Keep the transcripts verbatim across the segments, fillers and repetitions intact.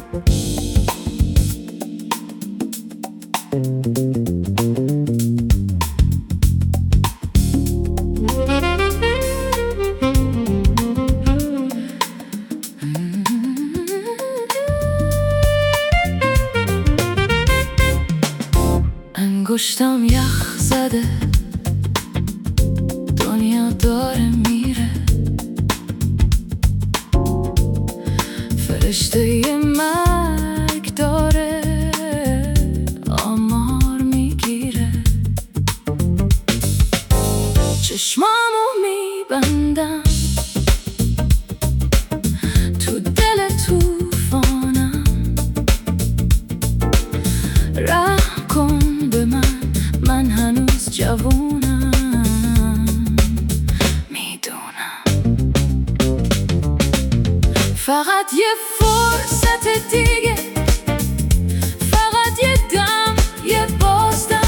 انگشتم یخ زده، دنیا داره میره، فرشته مرگ داره آمار میگیره. چشمامو میبندم تو دل توفانم، رحم کن به من، من هنوز جوونم. میدونم فقط یه فرصت دیگه، فقط یه دم، یه بازدم،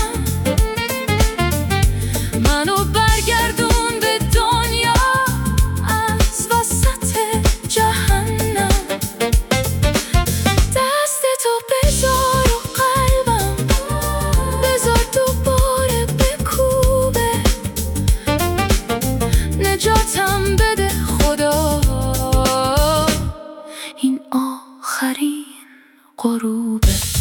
منو برگردون به دنیا از وسط جهنم. دست تو بذار و قلبم بذار دوباره بکوبه، نجاتم بده خدا، این آخرین غروبه.